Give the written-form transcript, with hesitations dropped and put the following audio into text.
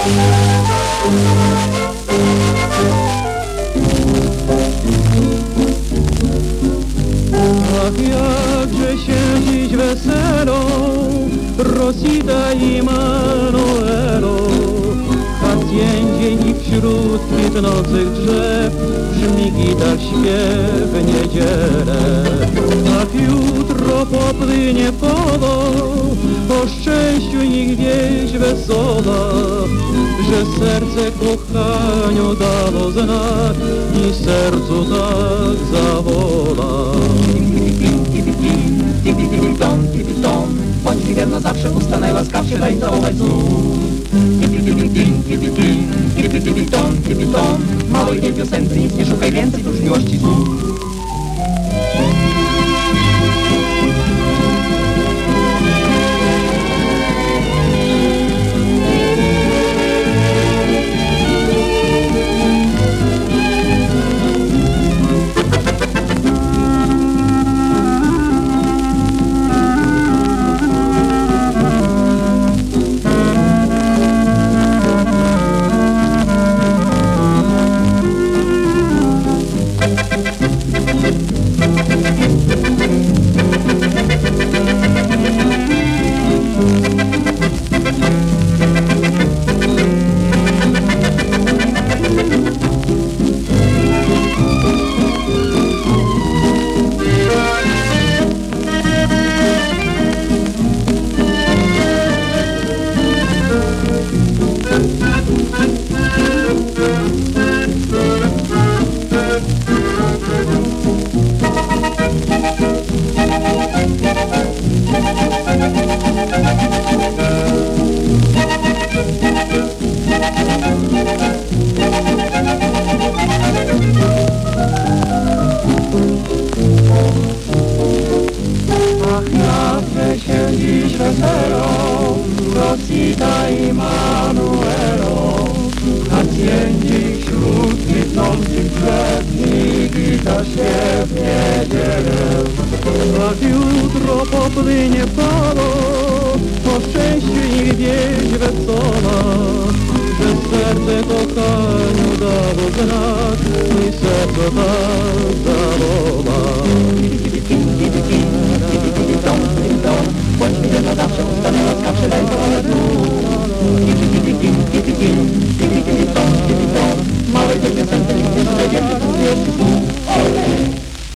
Ach, jakże się dziś weselą, Rosita i Manuelo. Hacjendzie i wśród kwitnących drzew brzmi gitar śpiew w niedzielę. Ach, jutro popłynie wodą, o szczęściu ich wieść wesoła, że serce kochaniu dało znak i sercu tak zawoła. Bądź mi wierna zawsze, usta najłaskawsze, daj całować znów. Małej tej piosence nic nie szukaj więcej, prócz miłości słów. Się dziś weselą, Rosita i Manuelo. Hacjendzie wśród kwitnących drzew i gitar śpiew w niedzielę. Ach, jutro popłynie falo, o szczęściu ich wieść wesoła, że serce kochaniu dało znak i serce tak zawoła.